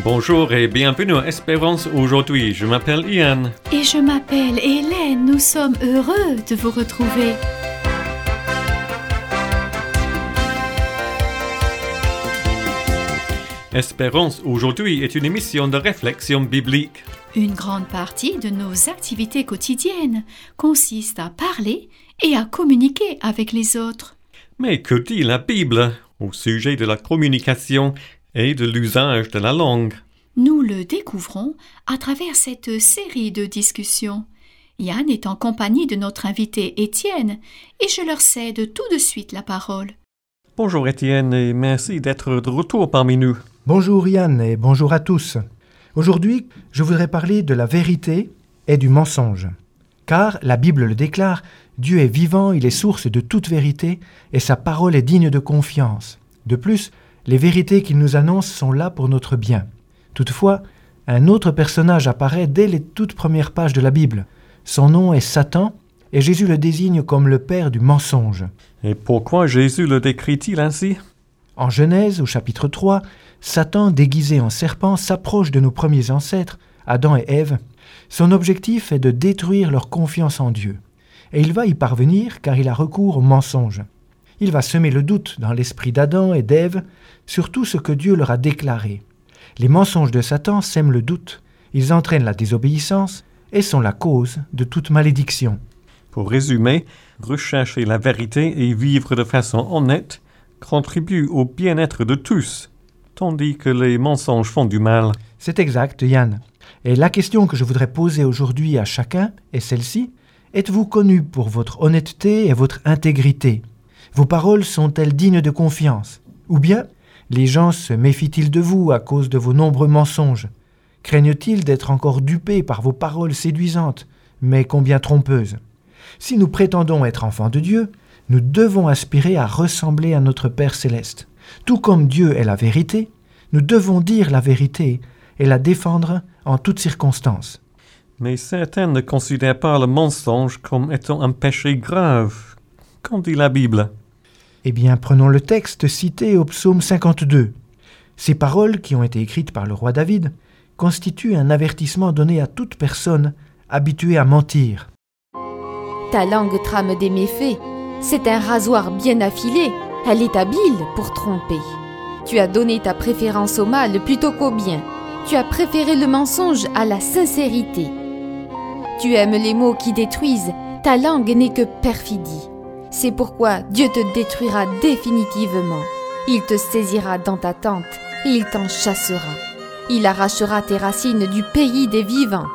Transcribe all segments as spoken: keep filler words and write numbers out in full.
Bonjour et bienvenue à Espérance aujourd'hui. Je m'appelle Ian. Et je m'appelle Hélène. Nous sommes heureux de vous retrouver. Espérance aujourd'hui est une émission de réflexion biblique. Une grande partie de nos activités quotidiennes consiste à parler et à communiquer avec les autres. Mais que dit la Bible au sujet de la communication et de l'usage de la langue? Nous le découvrons à travers cette série de discussions. Yann est en compagnie de notre invité Étienne et je leur cède tout de suite la parole. Bonjour Étienne et merci d'être de retour parmi nous. Bonjour Yann et bonjour à tous. Aujourd'hui, je voudrais parler de la vérité et du mensonge. Car, la Bible le déclare, Dieu est vivant, il est source de toute vérité et sa parole est digne de confiance. De plus, les vérités qu'il nous annonce sont là pour notre bien. Toutefois, un autre personnage apparaît dès les toutes premières pages de la Bible. Son nom est Satan et Jésus le désigne comme le père du mensonge. Et pourquoi Jésus le décrit-il ainsi? En Genèse, au chapitre trois, Satan, déguisé en serpent, s'approche de nos premiers ancêtres, Adam et Ève. Son objectif est de détruire leur confiance en Dieu. Et il va y parvenir car il a recours au mensonge. Il va semer le doute dans l'esprit d'Adam et d'Ève sur tout ce que Dieu leur a déclaré. Les mensonges de Satan sèment le doute, ils entraînent la désobéissance et sont la cause de toute malédiction. Pour résumer, rechercher la vérité et vivre de façon honnête contribue au bien-être de tous, tandis que les mensonges font du mal. C'est exact, Yann. Et la question que je voudrais poser aujourd'hui à chacun est celle-ci. Êtes-vous connu pour votre honnêteté et votre intégrité? Vos paroles sont-elles dignes de confiance? Ou bien, les gens se méfient-ils de vous à cause de vos nombreux mensonges? Craignent-ils d'être encore dupés par vos paroles séduisantes, mais combien trompeuses? Si nous prétendons être enfants de Dieu, nous devons aspirer à ressembler à notre Père céleste. Tout comme Dieu est la vérité, nous devons dire la vérité et la défendre en toutes circonstances. Mais certains ne considèrent pas le mensonge comme étant un péché grave. Qu'en dit la Bible? Eh bien, prenons le texte cité au psaume cinquante-deux. Ces paroles, qui ont été écrites par le roi David, constituent un avertissement donné à toute personne habituée à mentir. Ta langue trame des méfaits. C'est un rasoir bien affilé. Elle est habile pour tromper. Tu as donné ta préférence au mal plutôt qu'au bien. Tu as préféré le mensonge à la sincérité. Tu aimes les mots qui détruisent. Ta langue n'est que perfidie. C'est pourquoi Dieu te détruira définitivement. Il te saisira dans ta tente et il t'en chassera. Il arrachera tes racines du pays des vivants.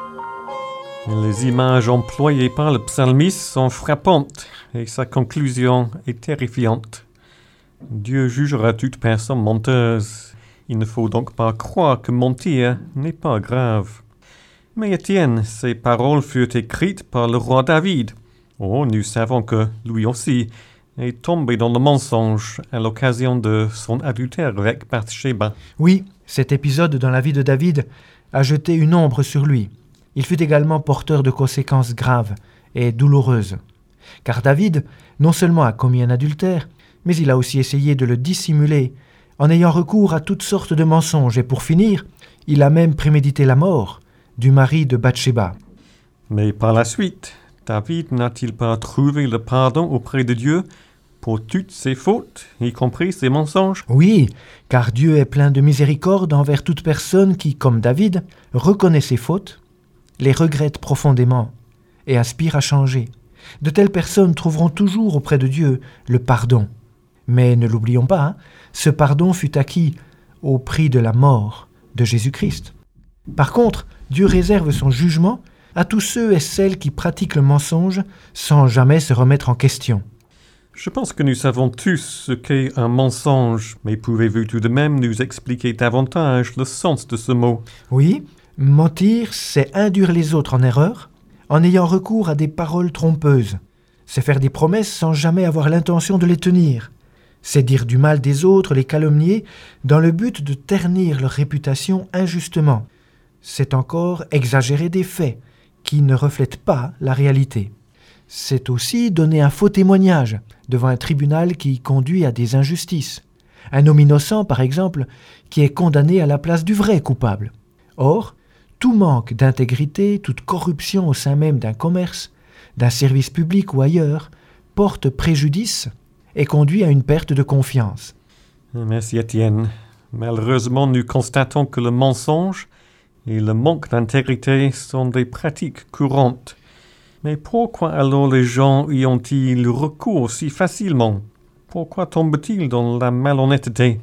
Les images employées par le psalmiste sont frappantes et sa conclusion est terrifiante. Dieu jugera toute personne menteuse. Il ne faut donc pas croire que mentir n'est pas grave. Mais Étienne, ces paroles furent écrites par le roi David. Oh, nous savons que lui aussi est tombé dans le mensonge à l'occasion de son adultère avec Bathsheba. Oui, cet épisode dans la vie de David a jeté une ombre sur lui. Il fut également porteur de conséquences graves et douloureuses. Car David, non seulement a commis un adultère, mais il a aussi essayé de le dissimuler en ayant recours à toutes sortes de mensonges. Et pour finir, il a même prémédité la mort du mari de Bathsheba. Mais par la suite, David n'a-t-il pas trouvé le pardon auprès de Dieu pour toutes ses fautes, y compris ses mensonges? Oui, car Dieu est plein de miséricorde envers toute personne qui, comme David, reconnaît ses fautes, les regrette profondément et aspire à changer. De telles personnes trouveront toujours auprès de Dieu le pardon. Mais ne l'oublions pas, hein, ce pardon fut acquis au prix de la mort de Jésus-Christ. Par contre, Dieu réserve son jugement à tous ceux et celles qui pratiquent le mensonge sans jamais se remettre en question. Je pense que nous savons tous ce qu'est un mensonge, mais pouvez-vous tout de même nous expliquer davantage le sens de ce mot? Oui, mentir, c'est induire les autres en erreur en ayant recours à des paroles trompeuses. C'est faire des promesses sans jamais avoir l'intention de les tenir. C'est dire du mal des autres, les calomnier, dans le but de ternir leur réputation injustement. C'est encore exagérer des faits qui ne reflètent pas la réalité. C'est aussi donner un faux témoignage devant un tribunal qui conduit à des injustices. Un homme innocent, par exemple, qui est condamné à la place du vrai coupable. Or, tout manque d'intégrité, toute corruption au sein même d'un commerce, d'un service public ou ailleurs, porte préjudice et conduit à une perte de confiance. Merci Étienne. Malheureusement, nous constatons que le mensonge et le manque d'intégrité sont des pratiques courantes. Mais pourquoi alors les gens y ont-ils recours si facilement? Pourquoi tombent-ils dans la malhonnêteté?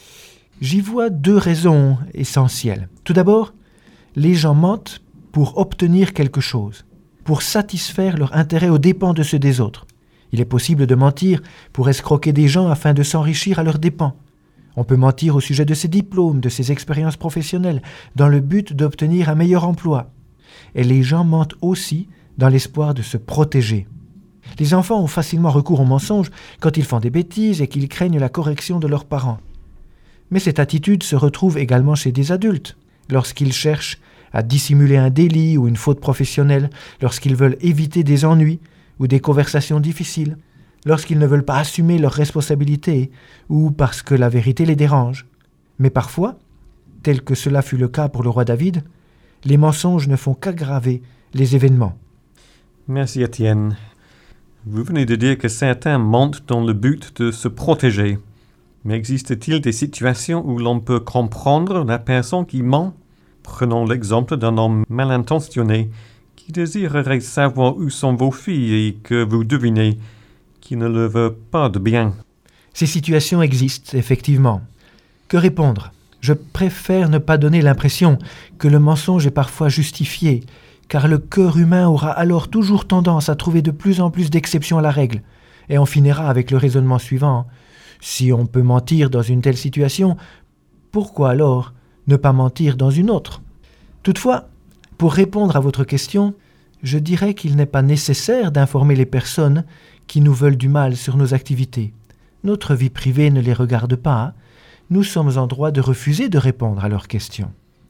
J'y vois deux raisons essentielles. Tout d'abord, les gens mentent pour obtenir quelque chose, pour satisfaire leur intérêt aux dépens de ceux des autres. Il est possible de mentir pour escroquer des gens afin de s'enrichir à leurs dépens. On peut mentir au sujet de ses diplômes, de ses expériences professionnelles, dans le but d'obtenir un meilleur emploi. Et les gens mentent aussi dans l'espoir de se protéger. Les enfants ont facilement recours au mensonge quand ils font des bêtises et qu'ils craignent la correction de leurs parents. Mais cette attitude se retrouve également chez des adultes, lorsqu'ils cherchent à dissimuler un délit ou une faute professionnelle, lorsqu'ils veulent éviter des ennuis ou des conversations difficiles, lorsqu'ils ne veulent pas assumer leurs responsabilités ou parce que la vérité les dérange. Mais parfois, tel que cela fut le cas pour le roi David, les mensonges ne font qu'aggraver les événements. Merci Étienne. Vous venez de dire que certains mentent dans le but de se protéger. Mais existe-t-il des situations où l'on peut comprendre la personne qui ment? Prenons l'exemple d'un homme mal intentionné qui désirerait savoir où sont vos filles et que vous devinez qu'il ne le veut pas de bien. Ces situations existent, effectivement. Que répondre? Je préfère ne pas donner l'impression que le mensonge est parfois justifié, car le cœur humain aura alors toujours tendance à trouver de plus en plus d'exceptions à la règle, et on finira avec le raisonnement suivant. Si on peut mentir dans une telle situation, pourquoi alors ne pas mentir dans une autre? Toutefois, pour répondre à votre question, je dirais qu'il n'est pas nécessaire d'informer les personnes qui nous veulent du mal sur nos activités. Notre vie privée ne les regarde pas. Nous sommes en droit de refuser de répondre à leurs questions.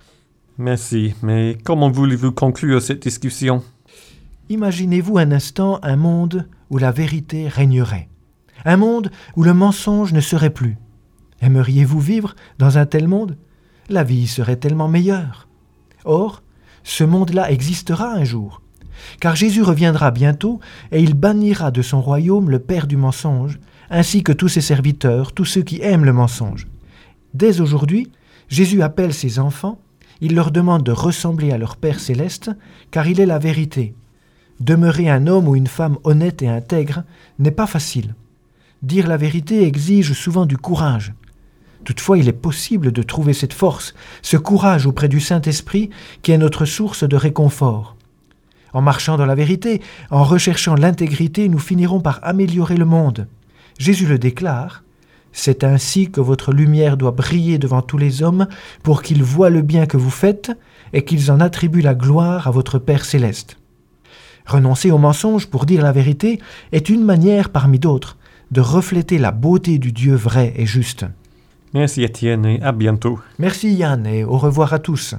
Merci, mais comment voulez-vous conclure cette discussion? Imaginez-vous un instant un monde où la vérité régnerait. Un monde où le mensonge ne serait plus. Aimeriez-vous vivre dans un tel monde? La vie serait tellement meilleure. Or, ce monde-là existera un jour, car Jésus reviendra bientôt et il bannira de son royaume le père du mensonge, ainsi que tous ses serviteurs, tous ceux qui aiment le mensonge. Dès aujourd'hui, Jésus appelle ses enfants, il leur demande de ressembler à leur Père céleste, car il est la vérité. Demeurer un homme ou une femme honnête et intègre n'est pas facile. Dire la vérité exige souvent du courage. Toutefois, il est possible de trouver cette force, ce courage auprès du Saint-Esprit qui est notre source de réconfort. En marchant dans la vérité, en recherchant l'intégrité, nous finirons par améliorer le monde. Jésus le déclare, « C'est ainsi que votre lumière doit briller devant tous les hommes pour qu'ils voient le bien que vous faites et qu'ils en attribuent la gloire à votre Père céleste. » Renoncer au mensonge pour dire la vérité est une manière parmi d'autres de refléter la beauté du Dieu vrai et juste. Merci Étienne et à bientôt. Merci Yann et au revoir à tous.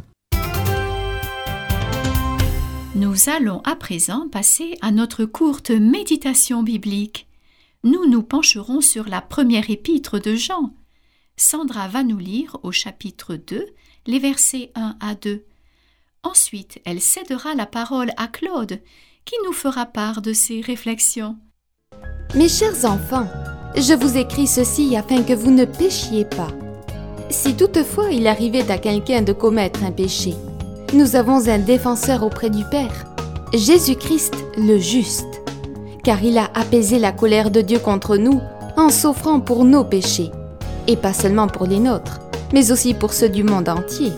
Nous allons à présent passer à notre courte méditation biblique. Nous nous pencherons sur la première épître de Jean. Sandra va nous lire au chapitre deux, les versets un à deux. Ensuite, elle cédera la parole à Claude, qui nous fera part de ses réflexions. Mes chers enfants, je vous écris ceci afin que vous ne péchiez pas. Si toutefois il arrivait à quelqu'un de commettre un péché, nous avons un défenseur auprès du Père, Jésus-Christ le juste, car il a apaisé la colère de Dieu contre nous en s'offrant pour nos péchés, et pas seulement pour les nôtres, mais aussi pour ceux du monde entier.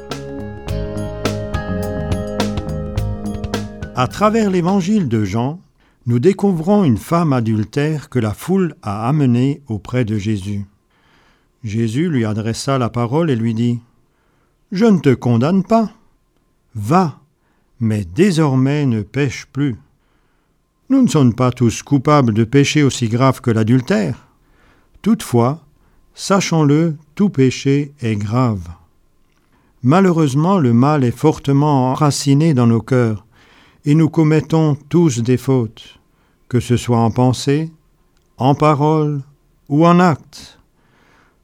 À travers l'évangile de Jean, nous découvrons une femme adultère que la foule a amenée auprès de Jésus. Jésus lui adressa la parole et lui dit « Je ne te condamne pas. Va, mais désormais ne pêche plus. » Nous ne sommes pas tous coupables de péchés aussi graves que l'adultère. Toutefois, sachons-le, tout péché est grave. Malheureusement, le mal est fortement enraciné dans nos cœurs, et nous commettons tous des fautes, que ce soit en pensée, en parole ou en acte.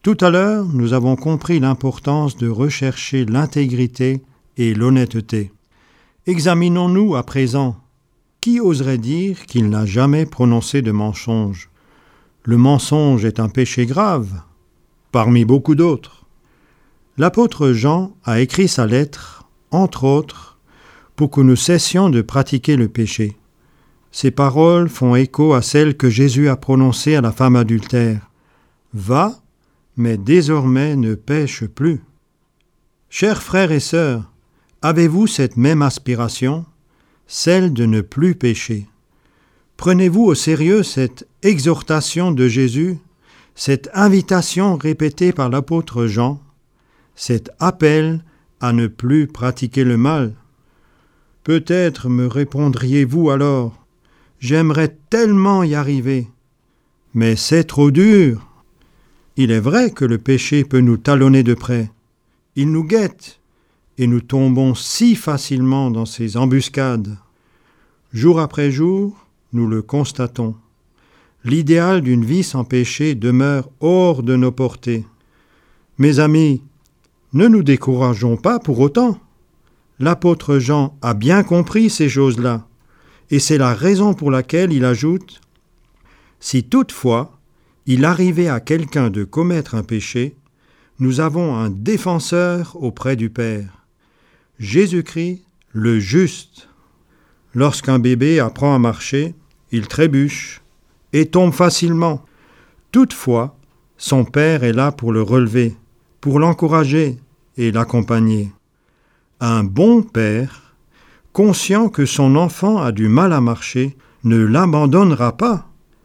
Tout à l'heure, nous avons compris l'importance de rechercher l'intégrité et l'honnêteté. Examinons-nous à présent. Qui oserait dire qu'il n'a jamais prononcé de mensonge ? Le mensonge est un péché grave, parmi beaucoup d'autres. L'apôtre Jean a écrit sa lettre, entre autres, pour que nous cessions de pratiquer le péché. Ces paroles font écho à celles que Jésus a prononcées à la femme adultère. « Va, mais désormais ne pêche plus. » Chers frères et sœurs, avez-vous cette même aspiration, celle de ne plus pécher? Prenez-vous au sérieux cette exhortation de Jésus, cette invitation répétée par l'apôtre Jean, cet appel à ne plus pratiquer le mal? Peut-être me répondriez-vous alors, « J'aimerais tellement y arriver, mais c'est trop dur. » Il est vrai que le péché peut nous talonner de près. Il nous guette et nous tombons si facilement dans ses embuscades. Jour après jour, nous le constatons. L'idéal d'une vie sans péché demeure hors de nos portées. Mes amis, ne nous décourageons pas pour autant. L'apôtre Jean a bien compris ces choses-là, et c'est la raison pour laquelle il ajoute « Si toutefois il arrivait à quelqu'un de commettre un péché, nous avons un défenseur auprès du Père, Jésus-Christ le juste. » Lorsqu'un bébé apprend à marcher, il trébuche et tombe facilement. Toutefois, son père est là pour le relever, pour l'encourager et l'accompagner. Un bon père, conscient que son enfant a du mal à marcher, ne l'abandonnera pas,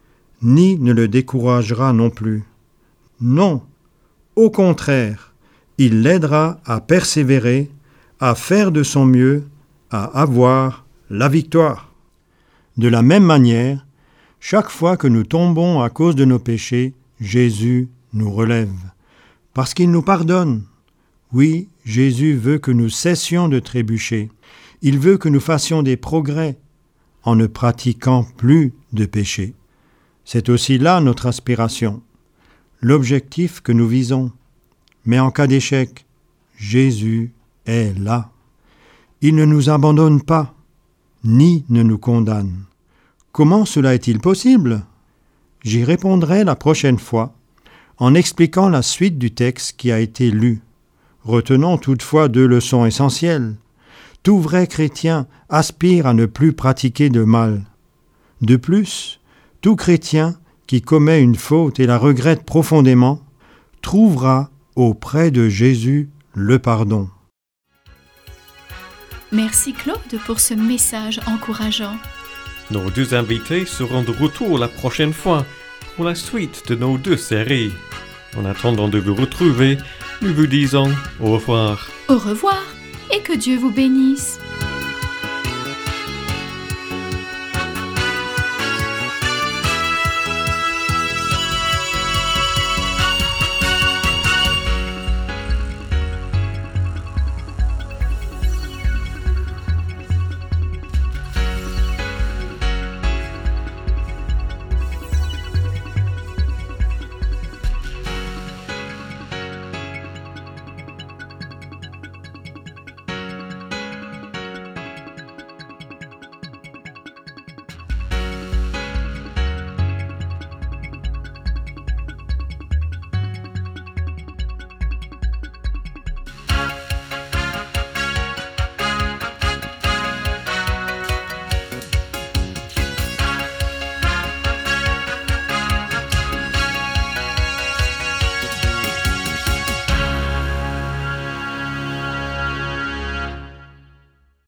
ni ne le découragera non plus. Non, au contraire, il l'aidera à persévérer, à faire de son mieux, à avoir la victoire. De la même manière, chaque fois que nous tombons à cause de nos péchés, Jésus nous relève, parce qu'il nous pardonne. Oui, Jésus veut que nous cessions de trébucher. Il veut que nous fassions des progrès en ne pratiquant plus de péché. C'est aussi là notre aspiration, l'objectif que nous visons. Mais en cas d'échec, Jésus est là. Il ne nous abandonne pas, ni ne nous condamne. Comment cela est-il possible ? J'y répondrai la prochaine fois en expliquant la suite du texte qui a été lu. Retenons toutefois deux leçons essentielles. Tout vrai chrétien aspire à ne plus pratiquer de mal. De plus, tout chrétien qui commet une faute et la regrette profondément trouvera auprès de Jésus le pardon. Merci Claude pour ce message encourageant. Nos deux invités seront de retour la prochaine fois pour la suite de nos deux séries. En attendant de vous retrouver, nous vous disons au revoir. Au revoir et que Dieu vous bénisse.